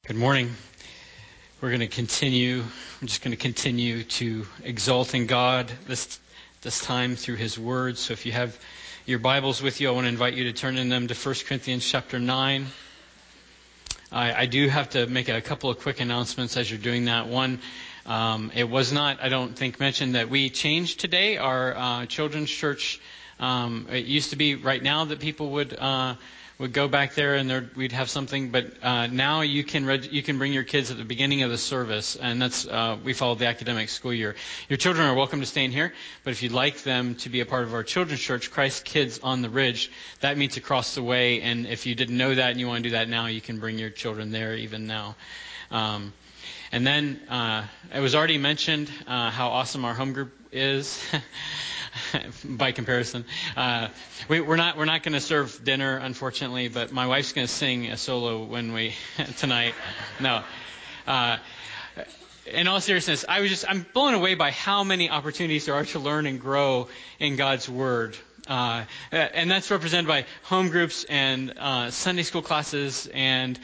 Good morning. We're going to continue. I'm just going to continue to exalt in God this time through His Word. So if you have your Bibles with you, I want to invite you to turn in them to 1 Corinthians chapter 9. I do have to make a couple of quick announcements as you're doing that. One, it was not, I don't think, mentioned that we changed today. Our children's church, it used to be right now that people would go back there and we'd have something, but now you can bring your kids at the beginning of the service, and that's we follow the academic school year. Your children are welcome to stay in here, but if you'd like them to be a part of our children's church, Christ Kids on the Ridge, that meets across the way, and if you didn't know that and you want to do that now, you can bring your children there even now. And then it was already mentioned how awesome our home group is. By comparison, we're not going to serve dinner, unfortunately. But my wife's going to sing a solo tonight. No. In all seriousness, I'm blown away by how many opportunities there are to learn and grow in God's Word. And that's represented by home groups and Sunday school classes and,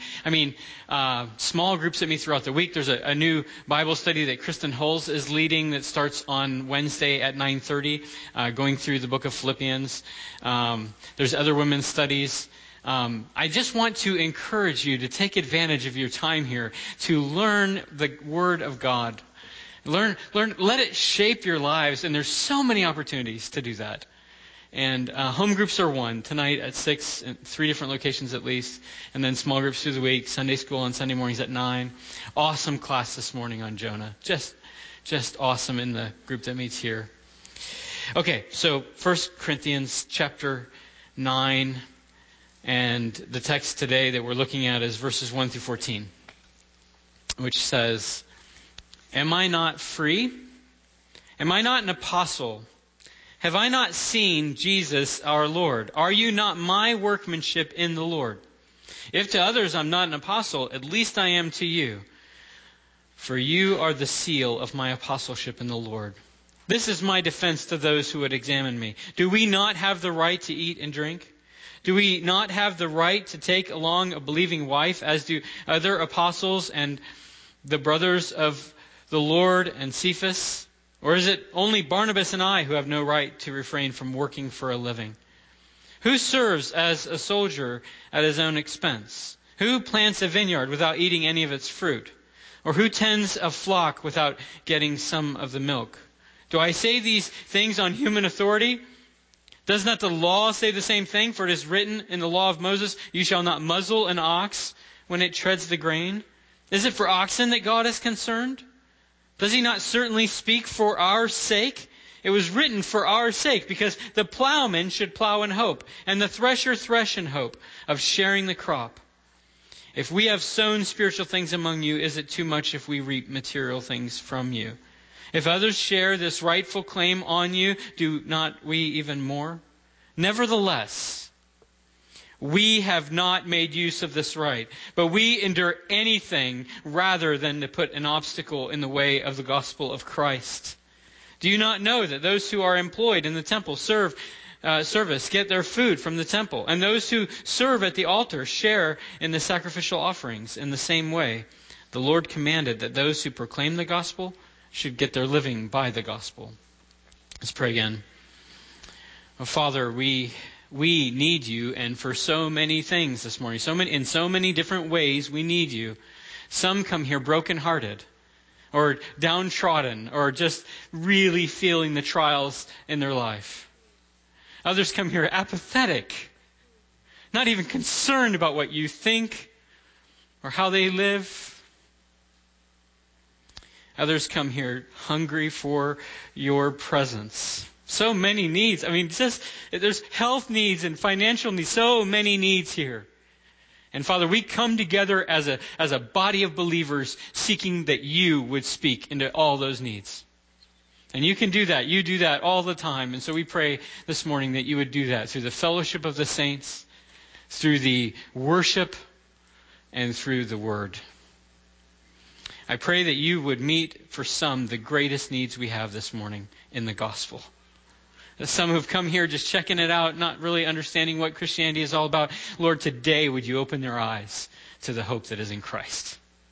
small groups that meet throughout the week. There's a new Bible study that Kristen Hulls is leading that starts on Wednesday at 9:30, going through the book of Philippians. There's other women's studies. I just want to encourage you to take advantage of your time here to learn the Word of God. Learn, let it shape your lives, and there's so many opportunities to do that. And home groups are one, tonight at 6, in 3 different locations at least. And then small groups through the week, Sunday school on Sunday mornings at 9. Awesome class this morning on Jonah. Just awesome in the group that meets here. Okay, so 1 Corinthians chapter 9. And the text today that we're looking at is verses 1 through 14. Which says, "Am I not free? Am I not an apostle? Have I not seen Jesus our Lord? Are you not my workmanship in the Lord? If to others I'm not an apostle, at least I am to you. For you are the seal of my apostleship in the Lord. This is my defense to those who would examine me. Do we not have the right to eat and drink? Do we not have the right to take along a believing wife, as do other apostles and the brothers of the Lord and Cephas? Or is it only Barnabas and I who have no right to refrain from working for a living? Who serves as a soldier at his own expense? Who plants a vineyard without eating any of its fruit? Or who tends a flock without getting some of the milk? Do I say these things on human authority? Does not the law say the same thing? For it is written in the law of Moses, you shall not muzzle an ox when it treads the grain. Is it for oxen that God is concerned? Does He not certainly speak for our sake? It was written for our sake, because the plowman should plow in hope, and the thresher thresh in hope of sharing the crop. If we have sown spiritual things among you, is it too much if we reap material things from you? If others share this rightful claim on you, do not we even more? Nevertheless, we have not made use of this right, but we endure anything rather than to put an obstacle in the way of the gospel of Christ. Do you not know that those who are employed in the temple service get their food from the temple, and those who serve at the altar share in the sacrificial offerings in the same way? The Lord commanded that those who proclaim the gospel should get their living by the gospel." Let's pray again. Oh, Father, we need you, and for so many things this morning. In so many different ways, we need you. Some come here brokenhearted, or downtrodden, or just really feeling the trials in their life. Others come here apathetic, not even concerned about what you think or how they live. Others come here hungry for your presence. So many needs. There's health needs and financial needs. So many needs here. And Father, we come together as a body of believers seeking that you would speak into all those needs. And you can do that. You do that all the time. And so we pray this morning that you would do that through the fellowship of the saints, through the worship, and through the word. I pray that you would meet for some the greatest needs we have this morning in the gospel. Some who've come here just checking it out, not really understanding what Christianity is all about. Lord, today would you open their eyes to the hope that is in Christ.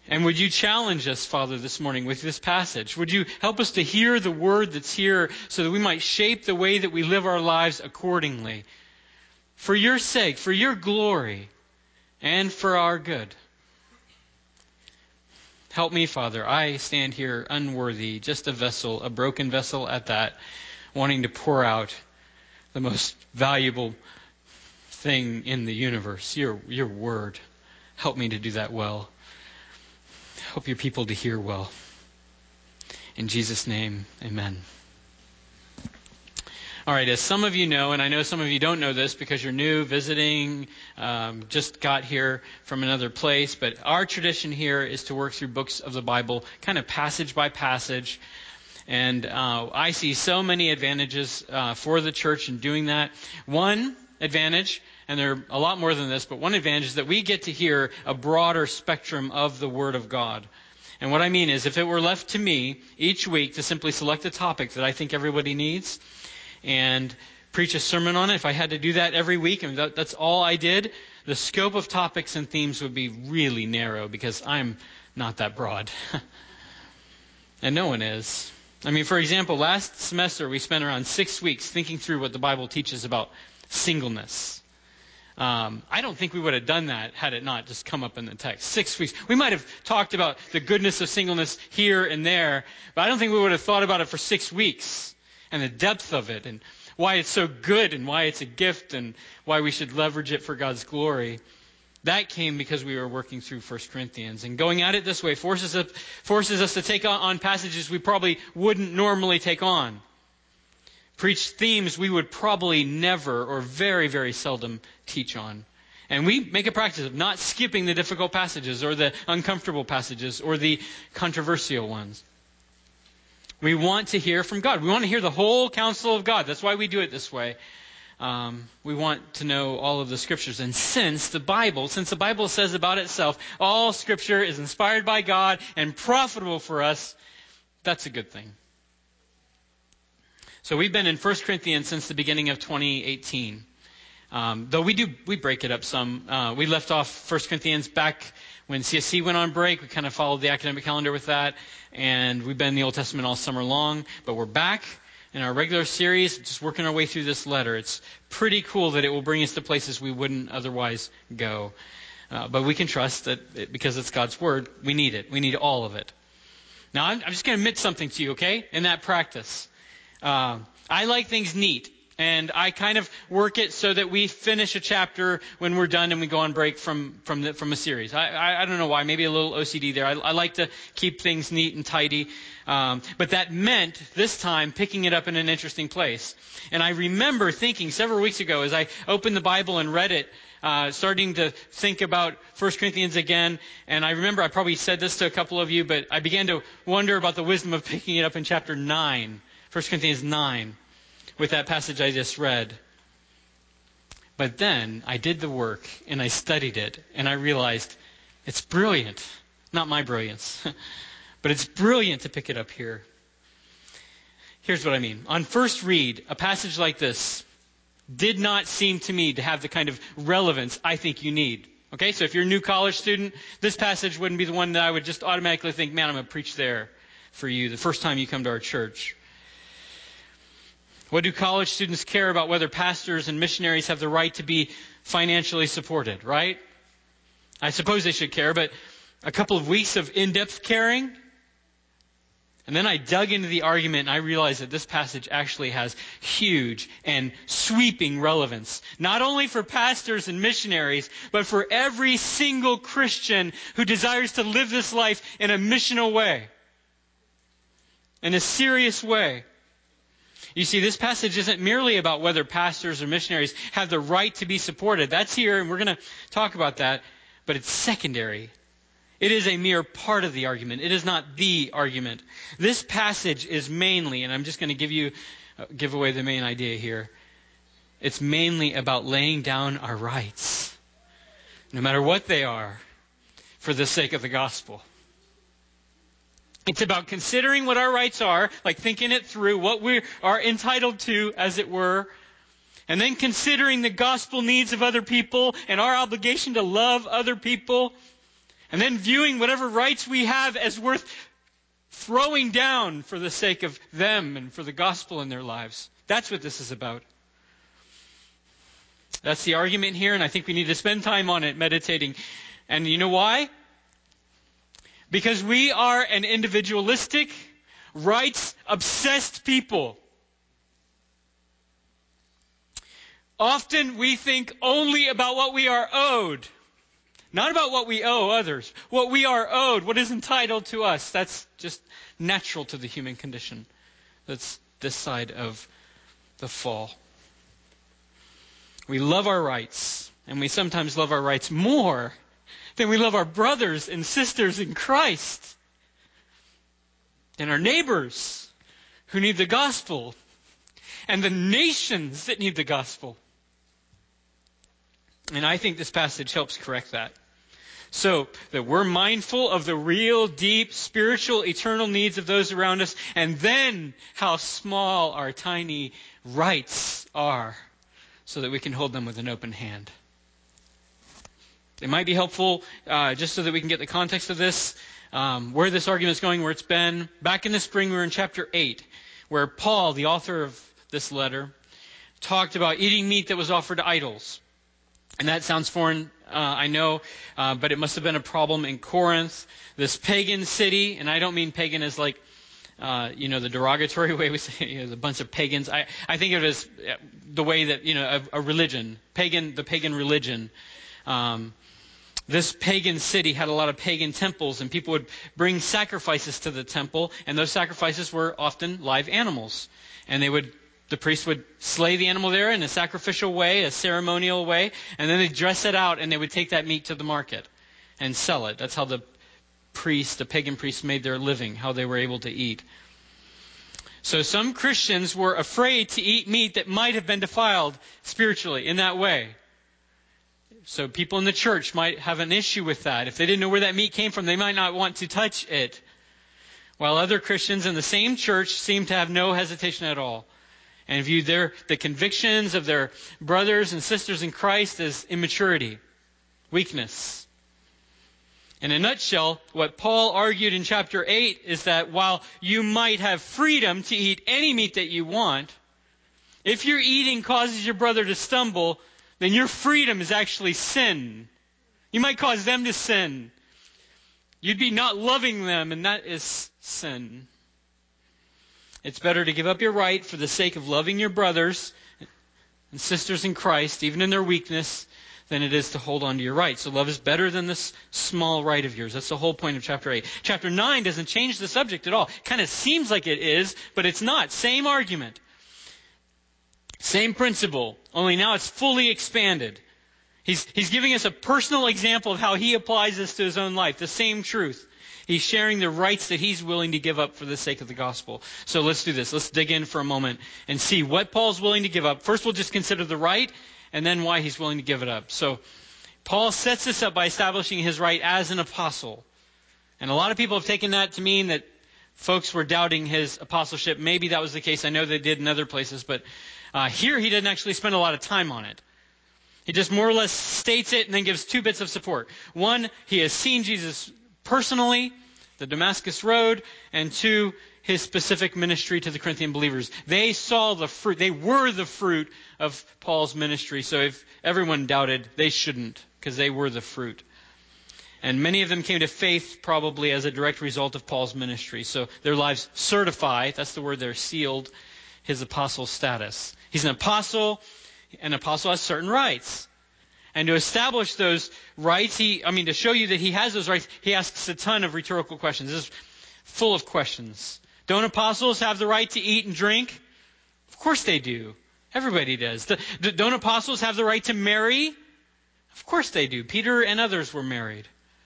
And would you challenge us, Father, this morning with this passage? Would you help us to hear the word that's here so that we might shape the way that we live our lives accordingly? For your sake, for your glory, and for our good. Help me, Father. I stand here unworthy, just a vessel, a broken vessel at that, wanting to pour out the most valuable thing in the universe, your word. Help me to do that well. Help your people to hear well. In Jesus' name, amen. All right, as some of you know, and I know some of you don't know this because you're new, visiting, just got here from another place, but our tradition here is to work through books of the Bible, kind of passage by passage. And I see so many advantages for the church in doing that. One advantage, and there are a lot more than this, but one advantage is that we get to hear a broader spectrum of the Word of God. And what I mean is, if it were left to me each week to simply select a topic that I think everybody needs and preach a sermon on it, if I had to do that every week, and that's all I did, the scope of topics and themes would be really narrow because I'm not that broad. And no one is. I mean, for example, last semester we spent around 6 weeks thinking through what the Bible teaches about singleness. I don't think we would have done that had it not just come up in the text. 6 weeks. We might have talked about the goodness of singleness here and there, but I don't think we would have thought about it for 6 weeks and the depth of it and why it's so good and why it's a gift and why we should leverage it for God's glory. That came because we were working through 1 Corinthians. And going at it this way forces us to take on passages we probably wouldn't normally take on. Preach themes we would probably never or very, very seldom teach on. And we make a practice of not skipping the difficult passages or the uncomfortable passages or the controversial ones. We want to hear from God. We want to hear the whole counsel of God. That's why we do it this way. We want to know all of the Scriptures. And since the Bible says about itself, all Scripture is inspired by God and profitable for us, that's a good thing. So we've been in 1 Corinthians since the beginning of 2018. Though we break it up some. We left off 1 Corinthians back when CSC went on break. We kind of followed the academic calendar with that. And we've been in the Old Testament all summer long. But we're back in our regular series, just working our way through this letter. It's pretty cool that it will bring us to places we wouldn't otherwise go. But we can trust that because it's God's Word, we need it. We need all of it. Now, I'm just going to admit something to you, okay, in that practice. I like things neat, and I kind of work it so that we finish a chapter when we're done and we go on break from a series. I don't know why, maybe a little OCD there. I like to keep things neat and tidy, but that meant this time picking it up in an interesting place. And I remember thinking several weeks ago as I opened the Bible and read it, starting to think about 1 Corinthians again, and I remember I probably said this to a couple of you, but I began to wonder about the wisdom of picking it up in chapter 9. 1 Corinthians 9, with that passage I just read. But then I did the work and I studied it and I realized it's brilliant. Not my brilliance, but it's brilliant to pick it up here. Here's what I mean. On first read, a passage like this did not seem to me to have the kind of relevance I think you need. Okay, so if you're a new college student, this passage wouldn't be the one that I would just automatically think, man, I'm going to preach there for you the first time you come to our church. What do college students care about whether pastors and missionaries have the right to be financially supported, right? I suppose they should care, but a couple of weeks of in-depth caring, and then I dug into the argument and I realized that this passage actually has huge and sweeping relevance, not only for pastors and missionaries, but for every single Christian who desires to live this life in a missional way, in a serious way. You see, this passage isn't merely about whether pastors or missionaries have the right to be supported. That's here, and we're going to talk about that, but it's secondary. It is a mere part of the argument. It is not the argument. This passage is mainly, and I'm just going to give away the main idea here, it's mainly about laying down our rights, no matter what they are, for the sake of the gospel. It's about considering what our rights are, like thinking it through, what we are entitled to, as it were, and then considering the gospel needs of other people and our obligation to love other people, And then viewing whatever rights we have as worth throwing down for the sake of them and for the gospel in their lives. That's what this is about. That's the argument here, and I think we need to spend time on it, meditating. And you know why? Because we are an individualistic, rights-obsessed people. Often we think only about what we are owed. Not about what we owe others. What we are owed, what is entitled to us. That's just natural to the human condition. That's this side of the fall. We love our rights, and we sometimes love our rights more than we love our brothers and sisters in Christ, and our neighbors who need the gospel, and the nations that need the gospel. And I think this passage helps correct that. So that we're mindful of the real, deep, spiritual, eternal needs of those around us, and then how small our tiny rights are, so that we can hold them with an open hand. It might be helpful, just so that we can get the context of this, where this argument is going, where it's been. Back in the spring, we were in chapter 8, where Paul, the author of this letter, talked about eating meat that was offered to idols. And that sounds foreign, I know, but it must have been a problem in Corinth, this pagan city. And I don't mean pagan as like, the derogatory way we say, a bunch of pagans. I think of it as the way that, a religion, the pagan religion. This pagan city had a lot of pagan temples, and people would bring sacrifices to the temple, and those sacrifices were often live animals. And the priest would slay the animal there in a sacrificial way, a ceremonial way, and then they'd dress it out, and they would take that meat to the market and sell it. That's how the pagan priests made their living, how they were able to eat. So some Christians were afraid to eat meat that might have been defiled spiritually in that way. So people in the church might have an issue with that. If they didn't know where that meat came from, they might not want to touch it. While other Christians in the same church seemed to have no hesitation at all, and viewed the convictions of their brothers and sisters in Christ as immaturity, weakness. In a nutshell, what Paul argued in chapter 8 is that while you might have freedom to eat any meat that you want, if your eating causes your brother to stumble, then your freedom is actually sin. You might cause them to sin. You'd be not loving them, and that is sin. It's better to give up your right for the sake of loving your brothers and sisters in Christ, even in their weakness, than it is to hold on to your right. So love is better than this small right of yours. That's the whole point of chapter 8. Chapter 9 doesn't change the subject at all. Kind of seems like it is, but it's not. Same argument. Same principle, only now it's fully expanded. He's giving us a personal example of how he applies this to his own life. The same truth. He's sharing the rights that he's willing to give up for the sake of the gospel. So let's do this. Let's dig in for a moment and see what Paul's willing to give up. First, we'll just consider the right, and then why he's willing to give it up. So Paul sets this up by establishing his right as an apostle. And a lot of people have taken that to mean that folks were doubting his apostleship. Maybe that was the case. I know they did in other places, but here he didn't actually spend a lot of time on it. He just more or less states it and then gives two bits of support. One, he has seen Jesus personally, the Damascus Road, and two, his specific ministry to the Corinthian believers. They saw the fruit. They were the fruit of Paul's ministry. So if everyone doubted, they shouldn't, because they were the fruit. And many of them came to faith probably as a direct result of Paul's ministry. So their lives certify, that's the word there, sealed, his apostle status. He's an apostle. An apostle has certain rights. And to establish those rights, to show you that he has those rights, he asks a ton of rhetorical questions. This is full of questions. Don't apostles have the right to eat and drink? Of course they do. Everybody does. Don't apostles have the right to marry? Of course they do. Peter and others were married.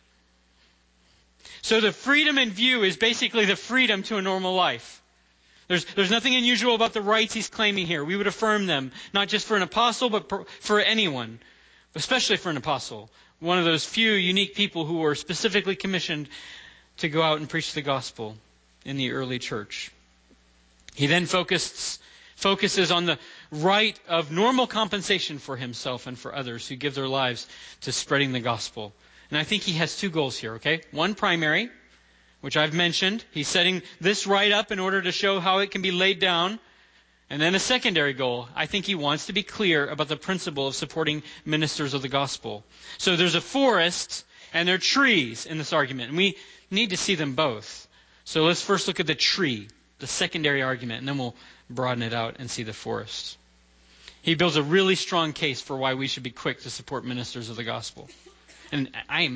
So the freedom in view is basically the freedom to a normal life. There's nothing unusual about the rights he's claiming here. We would affirm them, not just for an apostle, but for anyone, especially for an apostle. One of those few unique people who were specifically commissioned to go out and preach the gospel in the early church. He then focuses on the right of normal compensation for himself and for others who give their lives to spreading the gospel. And I think he has two goals here, okay? One primary, which I've mentioned. He's setting this right up in order to show how it can be laid down. And then a secondary goal. I think he wants to be clear about the principle of supporting ministers of the gospel. So there's a forest and there are trees in this argument. And we need to see them both. So let's first look at the tree, the secondary argument, and then we'll broaden it out and see the forest. He builds a really strong case for why we should be quick to support ministers of the gospel. And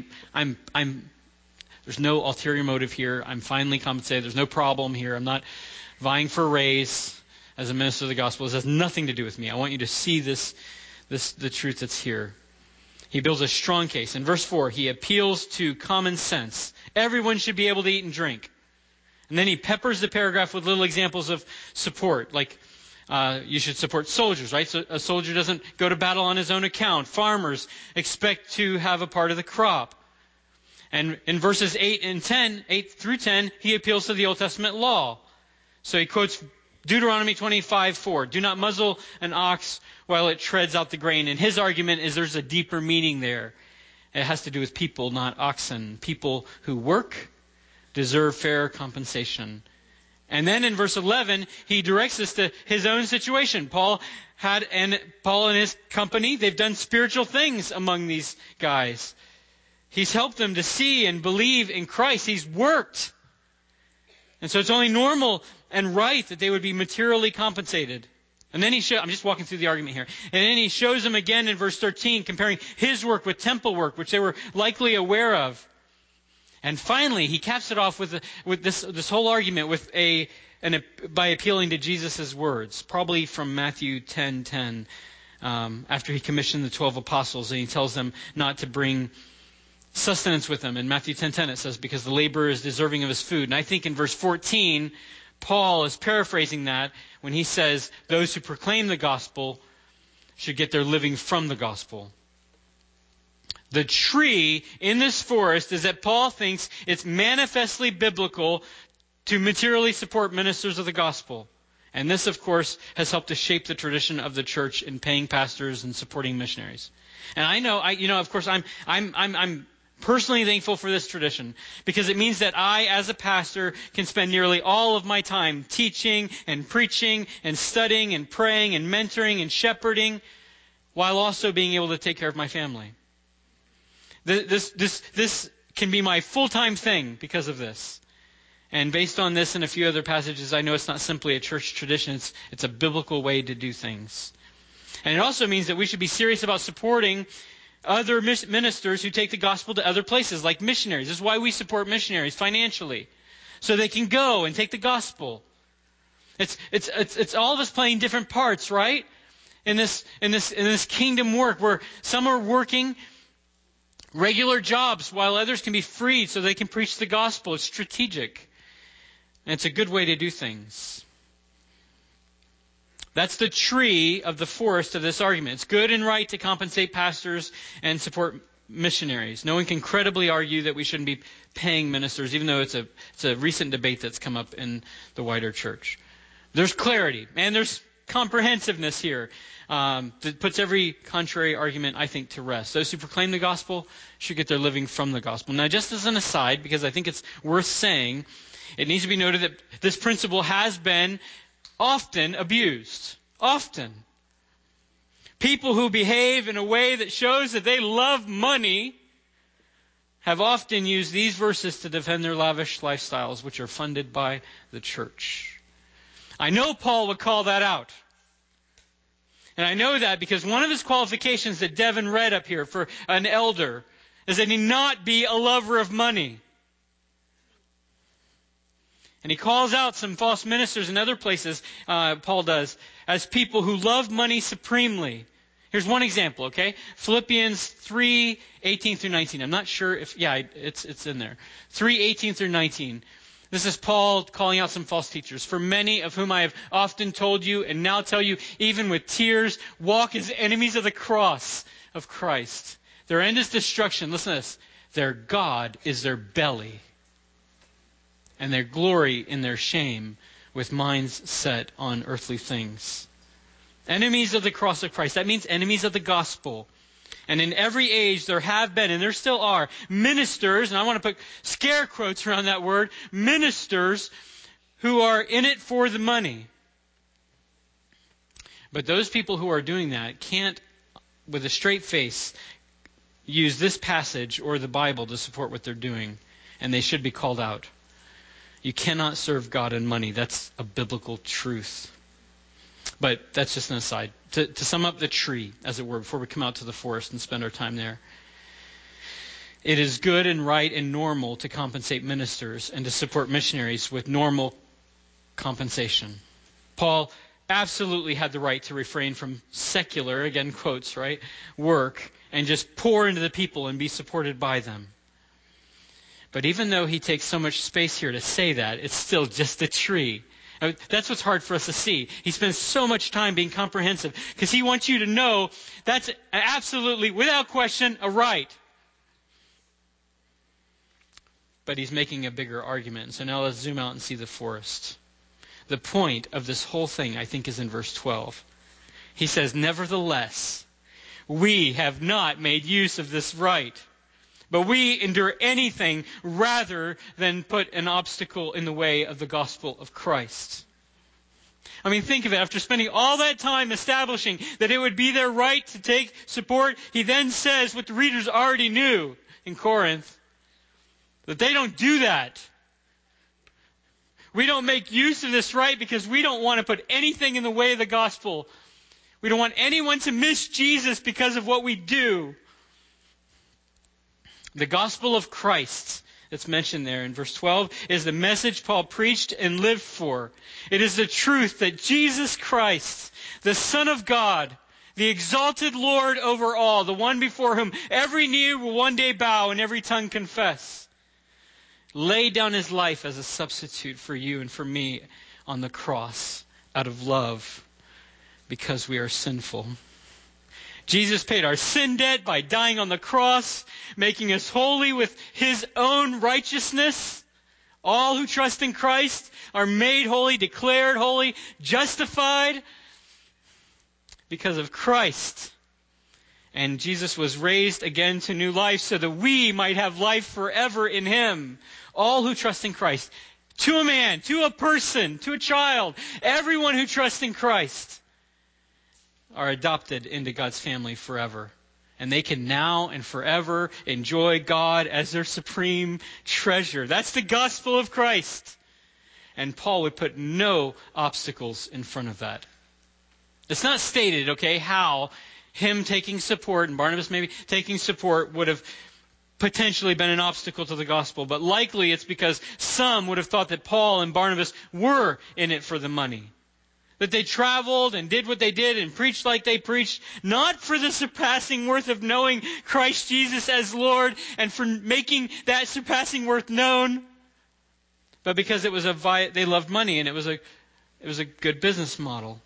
there's no ulterior motive here. I'm finally compensated. There's no problem here. I'm not vying for a raise as a minister of the gospel. This has nothing to do with me. I want you to see the truth that's here. He builds a strong case. In verse 4, he appeals to common sense. Everyone should be able to eat and drink. And then he peppers the paragraph with little examples of support, like you should support soldiers, right? So a soldier doesn't go to battle on his own account. Farmers expect to have a part of the crop. And in verses 8 through 10, he appeals to the Old Testament law. So he quotes Deuteronomy 25:4. Do not muzzle an ox while it treads out the grain. And his argument is there's a deeper meaning there. It has to do with people, not oxen. People who work deserve fair compensation. And then in verse 11, he directs us to his own situation. Paul and his company, they've done spiritual things among these guys. He's helped them to see and believe in Christ. He's worked. And so it's only normal and right that they would be materially compensated. And then I'm just walking through the argument here. And then he shows them again in verse 13, comparing his work with temple work, which they were likely aware of. And finally, he caps it off with this whole argument by appealing to Jesus' words, probably from Matthew 10:10, after he commissioned the 12 apostles, and he tells them not to bring sustenance with them. In Matthew 10:10 it says, because the laborer is deserving of his food. And I think in verse 14, Paul is paraphrasing that when he says those who proclaim the gospel should get their living from the gospel. The tree in this forest is that Paul thinks it's manifestly biblical to materially support ministers of the gospel. And this, of course, has helped to shape the tradition of the church in paying pastors and supporting missionaries. And I know, of course, I'm personally thankful for this tradition because it means that I, as a pastor, can spend nearly all of my time teaching and preaching and studying and praying and mentoring and shepherding while also being able to take care of my family. This can be my full-time thing because of this. And based on this and a few other passages, I know it's not simply a church tradition. It's a biblical way to do things. And it also means that we should be serious about supporting other ministers who take the gospel to other places, like missionaries. This is why we support missionaries financially, so they can go and take the gospel. It's all of us playing different parts, right? In this kingdom work, where some are working regular jobs while others can be freed so they can preach the gospel. It's strategic. And it's a good way to do things. That's the tree of the forest of this argument. It's good and right to compensate pastors and support missionaries. No one can credibly argue that we shouldn't be paying ministers, even though it's a recent debate that's come up in the wider church. There's clarity and there's comprehensiveness here that puts every contrary argument, I think, to rest. Those who proclaim the gospel should get their living from the gospel. Now, just as an aside, because I think it's worth saying, it needs to be noted that this principle has been often abused. Often. People who behave in a way that shows that they love money have often used these verses to defend their lavish lifestyles, which are funded by the church. I know Paul would call that out. And I know that because one of his qualifications that Devin read up here for an elder is that he not be a lover of money. And he calls out some false ministers in other places, Paul does, as people who love money supremely. Here's one example, okay? Philippians 3:18 through 19. I'm not sure if, it's in there. 3:18 through 19. This is Paul calling out some false teachers. For many of whom I have often told you and now tell you, even with tears, walk as enemies of the cross of Christ. Their end is destruction. Listen to this. Their God is their belly, and their glory in their shame, with minds set on earthly things. Enemies of the cross of Christ. That means enemies of the gospel. And in every age there have been, and there still are, ministers, and I want to put scare quotes around that word, ministers who are in it for the money. But those people who are doing that can't, with a straight face, use this passage or the Bible to support what they're doing, and they should be called out. You cannot serve God and money. That's a biblical truth. But that's just an aside. To sum up the tree, as it were, before we come out to the forest and spend our time there. It is good and right and normal to compensate ministers and to support missionaries with normal compensation. Paul absolutely had the right to refrain from secular, again quotes, right, work, and just pour into the people and be supported by them. But even though he takes so much space here to say that, it's still just a tree. That's what's hard for us to see. He spends so much time being comprehensive because he wants you to know that's absolutely, without question, a right. But he's making a bigger argument. So now let's zoom out and see the forest. The point of this whole thing, I think, is in verse 12. He says, "Nevertheless, we have not made use of this right, but we endure anything rather than put an obstacle in the way of the gospel of Christ." I mean, think of it. After spending all that time establishing that it would be their right to take support, he then says what the readers already knew in Corinth, that they don't do that. We don't make use of this right because we don't want to put anything in the way of the gospel. We don't want anyone to miss Jesus because of what we do. The gospel of Christ that's mentioned there in verse 12 is the message Paul preached and lived for. It is the truth that Jesus Christ, the Son of God, the exalted Lord over all, the one before whom every knee will one day bow and every tongue confess, laid down his life as a substitute for you and for me on the cross out of love because we are sinful. Jesus paid our sin debt by dying on the cross, making us holy with his own righteousness. All who trust in Christ are made holy, declared holy, justified because of Christ. And Jesus was raised again to new life so that we might have life forever in him. All who trust in Christ, to a man, to a person, to a child, everyone who trusts in Christ are adopted into God's family forever. And they can now and forever enjoy God as their supreme treasure. That's the gospel of Christ. And Paul would put no obstacles in front of that. It's not stated, okay, how him taking support and Barnabas maybe taking support would have potentially been an obstacle to the gospel. But likely it's because some would have thought that Paul and Barnabas were in it for the money. That they traveled and did what they did and preached like they preached, not for the surpassing worth of knowing Christ Jesus as Lord and for making that surpassing worth known, but because it was they loved money and it was a good business model.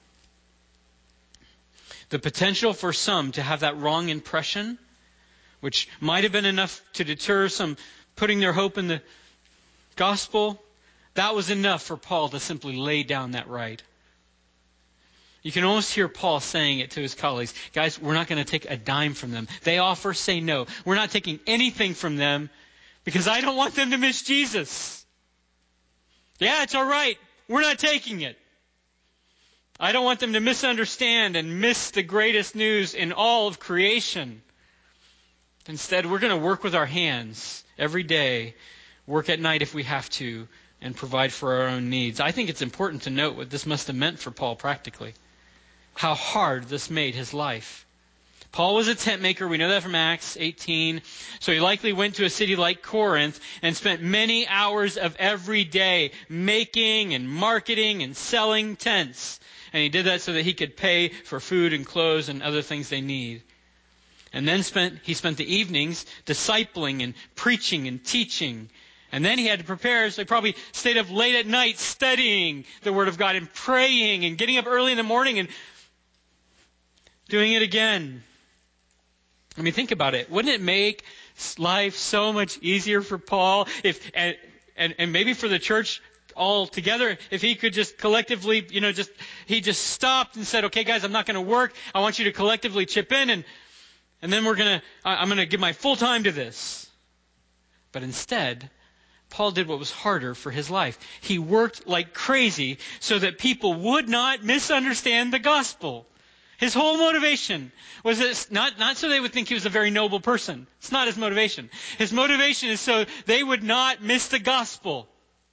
The potential for some to have that wrong impression, which might have been enough to deter some putting their hope in the gospel, that was enough for Paul to simply lay down that right. You can almost hear Paul saying it to his colleagues. Guys, we're not going to take a dime from them. They offer, say no. We're not taking anything from them because I don't want them to miss Jesus. Yeah, it's all right. We're not taking it. I don't want them to misunderstand and miss the greatest news in all of creation. Instead, we're going to work with our hands every day, work at night if we have to, and provide for our own needs. I think it's important to note what this must have meant for Paul practically. How hard this made his life. Paul was a tent maker. We know that from Acts 18. So he likely went to a city like Corinth and spent many hours of every day making and marketing and selling tents. And he did that so that he could pay for food and clothes and other things they need. And then he spent the evenings discipling and preaching and teaching. And then he had to prepare, so he probably stayed up late at night studying the Word of God and praying and getting up early in the morning and doing it again. I mean, think about it. Wouldn't it make life so much easier for Paul if, and maybe for the church all together, if he could just collectively, he just stopped and said, okay guys, I'm not going to work. I want you to collectively chip in and then I'm going to give my full time to this. But instead, Paul did what was harder for his life. He worked like crazy so that people would not misunderstand the gospel. His whole motivation was this, not so they would think he was a very noble person. It's not his motivation. His motivation is so they would not miss the gospel.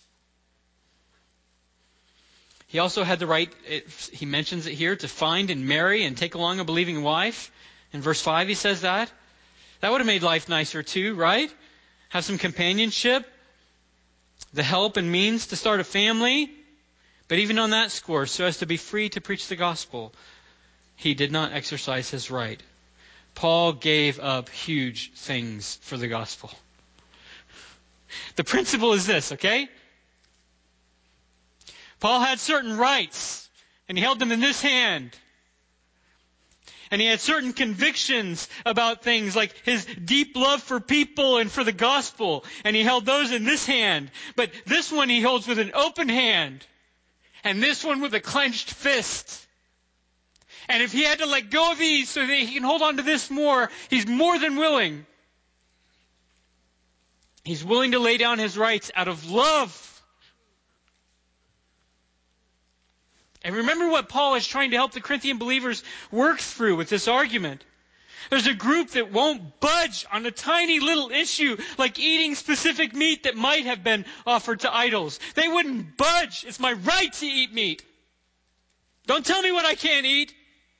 He also had the right, he mentions it here, to find and marry and take along a believing wife. In verse 5 he says that. That would have made life nicer too, right? Have some companionship, the help and means to start a family. But even on that score, so as to be free to preach the gospel, he did not exercise his right. Paul gave up huge things for the gospel. The principle is this, okay? Paul had certain rights, and he held them in this hand. And he had certain convictions about things like his deep love for people and for the gospel, and he held those in this hand. But this one he holds with an open hand, and this one with a clenched fist. And if he had to let go of these so that he can hold on to this more, he's more than willing. He's willing to lay down his rights out of love. And remember what Paul is trying to help the Corinthian believers work through with this argument. There's a group that won't budge on a tiny little issue like eating specific meat that might have been offered to idols. They wouldn't budge. It's my right to eat meat. Don't tell me what I can't eat.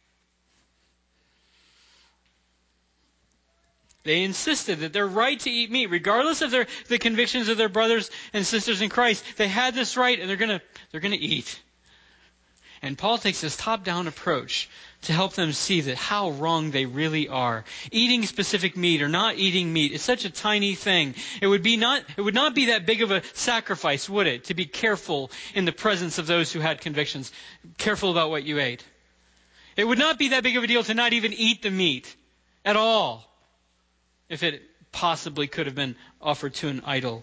They insisted that their right to eat meat, regardless of the convictions of their brothers and sisters in Christ, they had this right and they're going to eat. And Paul takes this top-down approach to help them see that how wrong they really are. Eating specific meat or not eating meat is such a tiny thing. It would not be that big of a sacrifice, would it, to be careful in the presence of those who had convictions, careful about what you ate. It would not be that big of a deal to not even eat the meat at all, if it possibly could have been offered to an idol.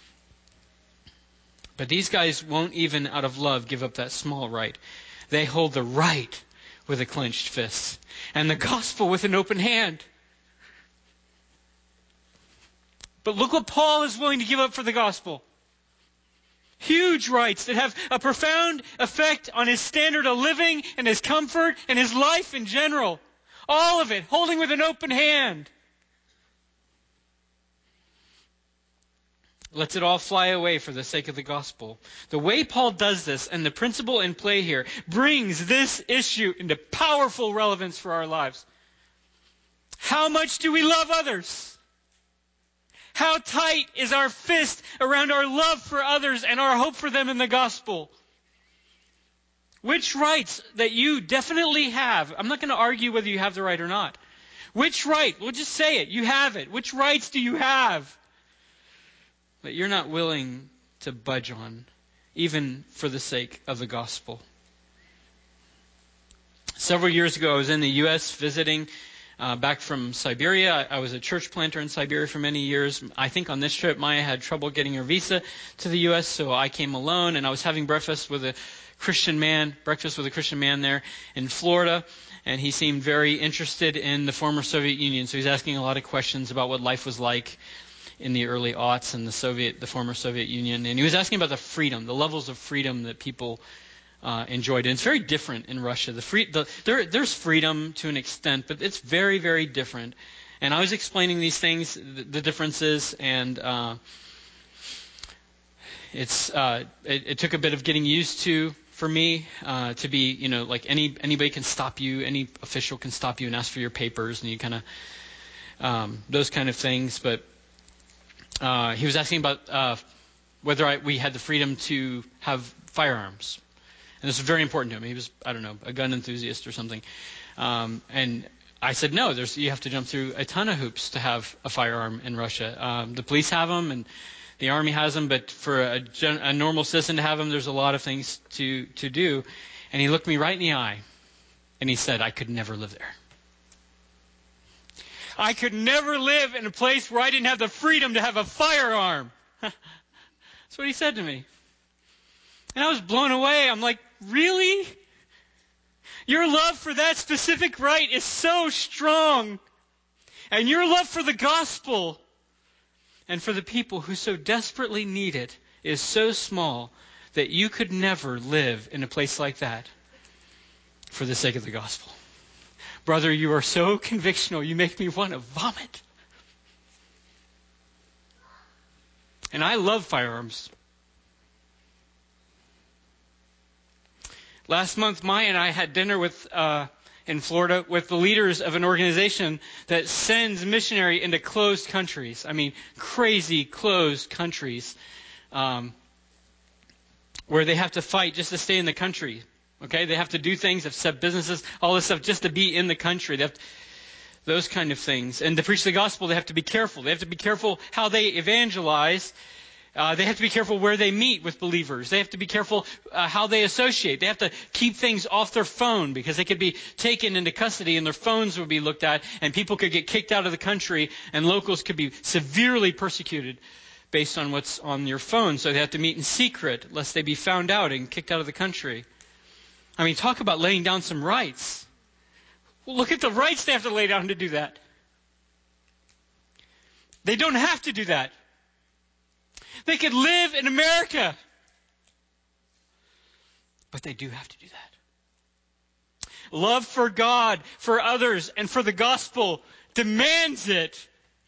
But these guys won't even out of love give up that small right. They hold the right with a clenched fist and the gospel with an open hand. But look what Paul is willing to give up for the gospel. Huge rights that have a profound effect on his standard of living and his comfort and his life in general. All of it holding with an open hand. Lets it all fly away for the sake of the gospel. The way Paul does this, and the principle in play here, brings this issue into powerful relevance for our lives. How much do we love others? How tight is our fist around our love for others and our hope for them in the gospel? Which rights that you definitely have, I'm not going to argue whether you have the right or not. Which right, we'll just say it, you have it. Which rights do you have that you're not willing to budge on, even for the sake of the gospel? Several years ago, I was in the U.S. visiting back from Siberia. I was a church planter in Siberia for many years. I think on this trip, Maya had trouble getting her visa to the U.S., so I came alone, and I was having breakfast with a Christian man there in Florida, and he seemed very interested in the former Soviet Union, so he's asking a lot of questions about what life was like in the early aughts in the former Soviet Union. And he was asking about the levels of freedom that people enjoyed. And it's very different in Russia. There's freedom to an extent, but it's very, very different. And I was explaining these things, the differences, and it took a bit of getting used to for me to be, like anybody can stop you, any official can stop you and ask for your papers, and you kind of those kind of things. But he was asking about whether we had the freedom to have firearms. And this was very important to him. He was, a gun enthusiast or something. And I said, no, you have to jump through a ton of hoops to have a firearm in Russia. The police have them and the army has them, but for a normal citizen to have them, there's a lot of things to do. And he looked me right in the eye and he said, I could never live there. I could never live in a place where I didn't have the freedom to have a firearm. That's what he said to me. And I was blown away. I'm like, really? Your love for that specific right is so strong And your love for the gospel and for the people who so desperately need it is so small that you could never live in a place like that for the sake of the gospel. Brother, you are so convictional, you make me want to vomit. And I love firearms. Last month, Maya and I had dinner in Florida with the leaders of an organization that sends missionary into closed countries. I mean, crazy closed countries where they have to fight just to stay in the country. Okay, they have to do things, have set businesses, all this stuff just to be in the country. They have those kind of things. And to preach the gospel, they have to be careful. They have to be careful how they evangelize. They have to be careful where they meet with believers. They have to be careful how they associate. They have to keep things off their phone because they could be taken into custody and their phones would be looked at and people could get kicked out of the country and locals could be severely persecuted based on what's on your phone. So they have to meet in secret lest they be found out and kicked out of the country. I mean, talk about laying down some rights. Well, look at the rights they have to lay down to do that. They don't have to do that. They could live in America. But they do have to do that. Love for God, for others, and for the gospel demands it.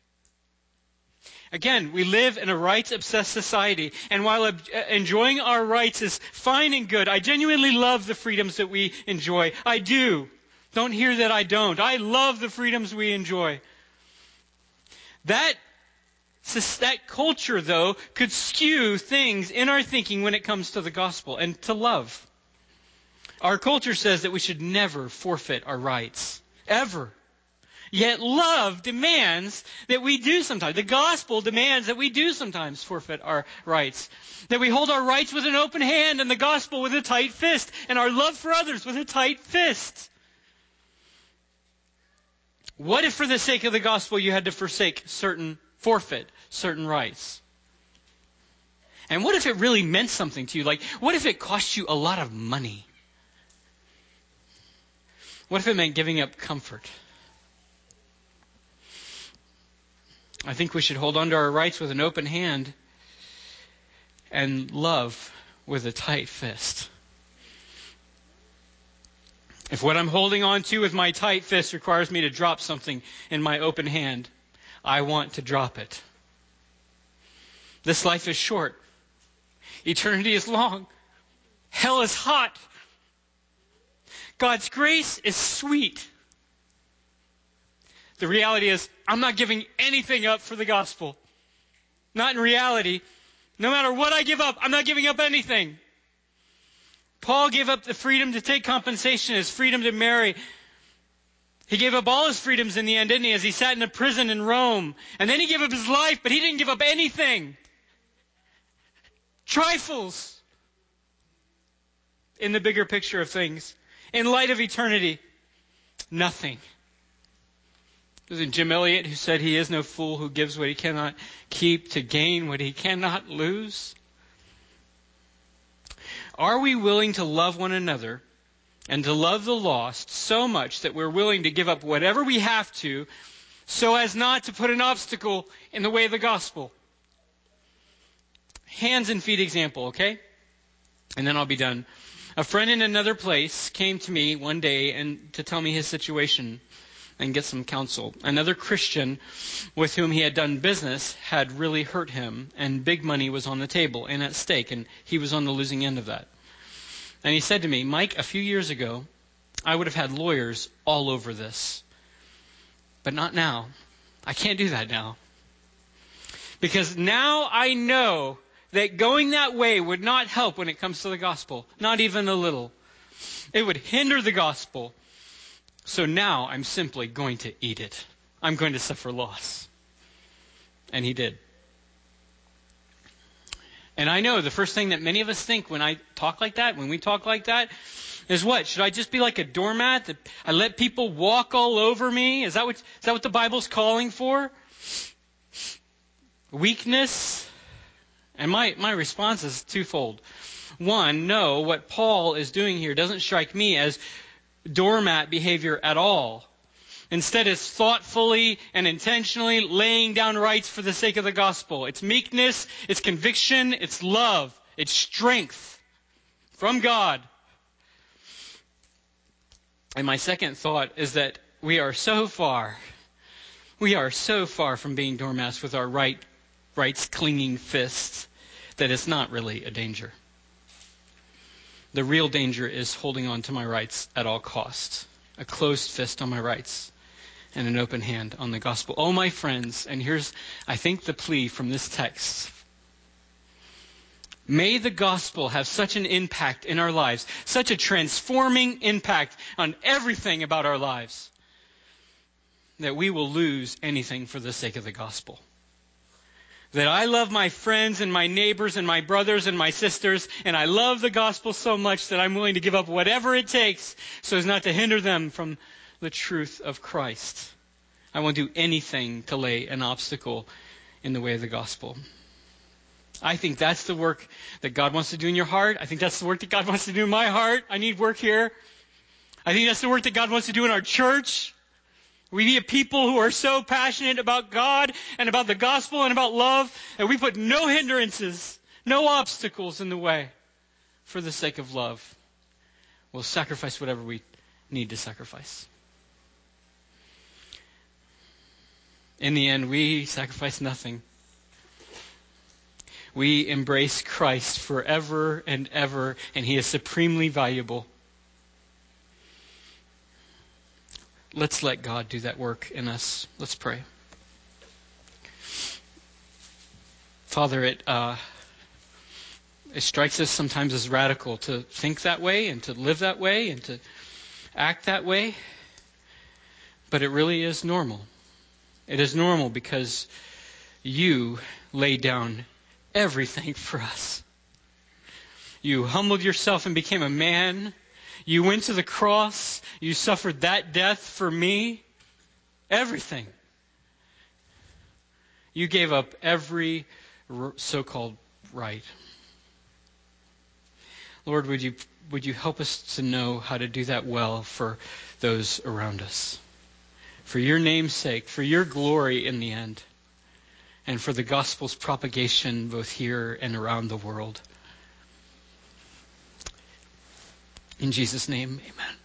Again, we live in a rights-obsessed society, and while enjoying our rights is fine and good, I genuinely love the freedoms that we enjoy. I do. Don't hear that I don't. I love the freedoms we enjoy. That culture, though, could skew things in our thinking when it comes to the gospel and to love. Our culture says that we should never forfeit our rights. Ever. Yet love demands that we do sometimes. The gospel demands that we do sometimes forfeit our rights. That we hold our rights with an open hand and the gospel with a tight fist. And our love for others with a tight fist. What if for the sake of the gospel you had to forfeit certain rights? And what if it really meant something to you? Like, what if it cost you a lot of money? What if it meant giving up comfort? I think we should hold on to our rights with an open hand and love with a tight fist. If what I'm holding on to with my tight fist requires me to drop something in my open hand, I want to drop it. This life is short. Eternity is long. Hell is hot. God's grace is sweet. The reality is, I'm not giving anything up for the gospel. Not in reality. No matter what I give up, I'm not giving up anything. Paul gave up the freedom to take compensation, his freedom to marry. He gave up all his freedoms in the end, didn't he? As he sat in a prison in Rome. And then he gave up his life, but he didn't give up anything. Trifles. In the bigger picture of things. In light of eternity. Nothing. Was it Jim Elliot who said he is no fool who gives what he cannot keep to gain what he cannot lose? Are we willing to love one another and to love the lost so much that we're willing to give up whatever we have to so as not to put an obstacle in the way of the gospel? Hands and feet example, okay? And then I'll be done. A friend in another place came to me one day and to tell me his situation and get some counsel. Another Christian with whom he had done business had really hurt him, and big money was on the table and at stake, and he was on the losing end of that. And he said to me, Mike, a few years ago, I would have had lawyers all over this. But not now. I can't do that now. Because now I know that going that way would not help when it comes to the gospel. Not even a little. It would hinder the gospel. So now I'm simply going to eat it. I'm going to suffer loss. And he did. And I know the first thing that many of us think when we talk like that, is what? Should I just be like a doormat that I let people walk all over me? Is that what the Bible's calling for? Weakness? And my response is twofold. One, no, what Paul is doing here doesn't strike me as doormat behavior at all. Instead, it's thoughtfully and intentionally laying down rights for the sake of the gospel. It's meekness, it's conviction, it's love, it's strength from God. And my second thought is that we are so far from being doormats with our rights clinging fists that it's not really a danger. The real danger is holding on to my rights at all costs. A closed fist on my rights and an open hand on the gospel. Oh, my friends, and here's, I think, the plea from this text. May the gospel have such an impact in our lives, such a transforming impact on everything about our lives, that we will lose anything for the sake of the gospel. That I love my friends and my neighbors and my brothers and my sisters, and I love the gospel so much that I'm willing to give up whatever it takes so as not to hinder them from the truth of Christ. I won't do anything to lay an obstacle in the way of the gospel. I think that's the work that God wants to do in your heart. I think that's the work that God wants to do in my heart. I need work here. I think that's the work that God wants to do in our church. We be a people who are so passionate about God and about the gospel and about love that we put no hindrances, no obstacles in the way for the sake of love. We'll sacrifice whatever we need to sacrifice. In the end, we sacrifice nothing. We embrace Christ forever and ever, and He is supremely valuable. Let's let God do that work in us. Let's pray. Father, it strikes us sometimes as radical to think that way and to live that way and to act that way. But it really is normal. It is normal because you laid down everything for us. You humbled yourself and became a man. You went to the cross. You suffered that death for me. Everything. You gave up every so-called right. Lord, would you help us to know how to do that well for those around us? For your name's sake, for your glory in the end, and for the gospel's propagation both here and around the world. In Jesus' name, amen.